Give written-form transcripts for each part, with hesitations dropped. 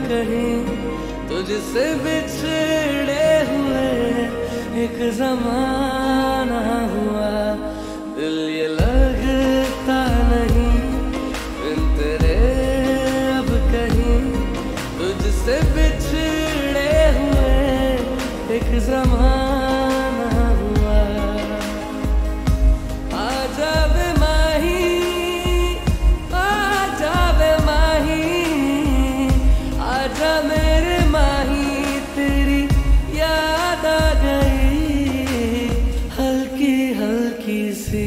कहीं तुझसे बिछड़े हुए एक जमाना हुआ। दिल ये लगता नहीं बिन तेरे अब कहीं तुझसे बिछड़े हुए एक जमाना हुआ। आजा वे माही, आजा वे माही, आजा मेरे माही, तेरी याद आ गई। हल्की हल्की सी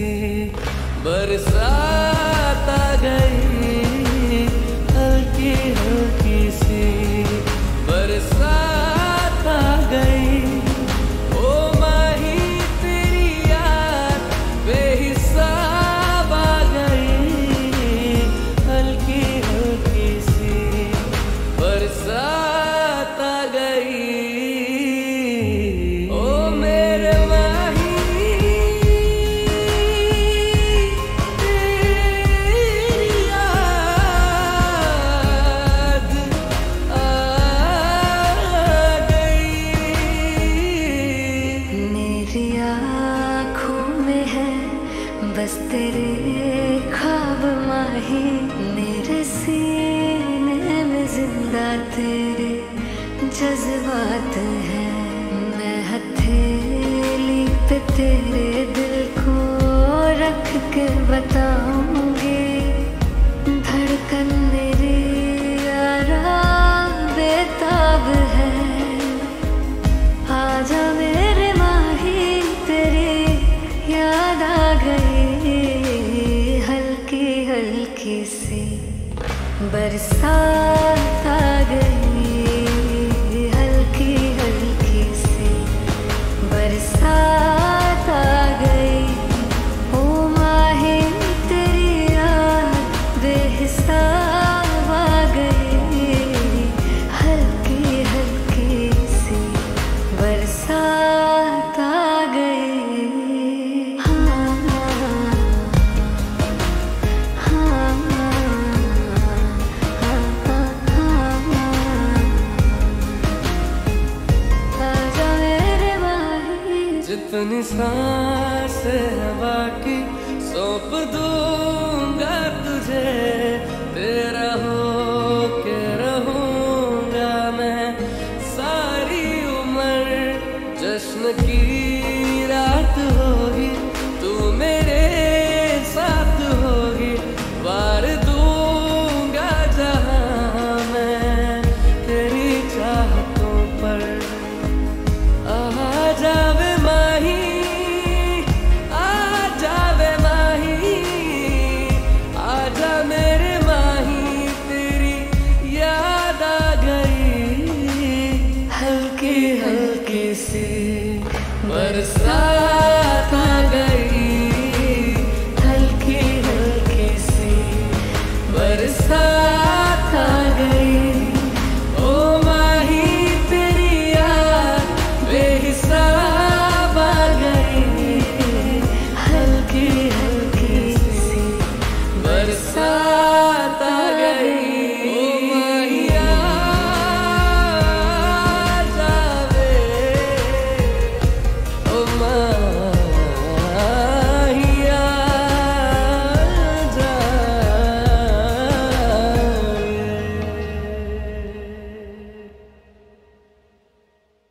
बरसात आ गई, हल्की हल्की सी बरसात आ गई। ओ माही तेरी याद बेहिसाब आ गई, हल्की हल्की सी बरसात आ गई। ओ मेरे माही तेरी याद आ गई। मेरी आँखों में है बस तेरे ख्वाब माही, मेरे सीने में जिंदा तेरे जज्बात हैं। मैं हथेली पे तेरे दिल को रख के बताऊंगी, धड़कन मेरी यारा बेताब है। आजा मेरे माही तेरी याद आ गई, हल्की हल्की सी बरसात आ गई, हल्की हल्की सी बरसात आ गई। ओ माही तेरी याद बेहिसाब आ गई, हल्की हल्की सी बरसात आ गई। हाँ हाँ आजा मेरे माही। जितनी सांसें हैं बाकी सौंप दूँ